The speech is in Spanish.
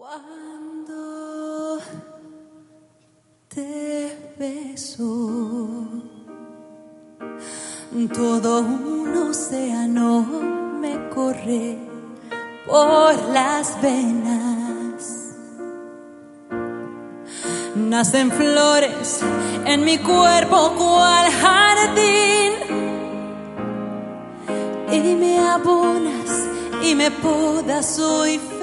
Cuando te beso, todo un océano me corre por las venas. Nacen flores en mi cuerpo cual jardín, y me abonas y me podas, soy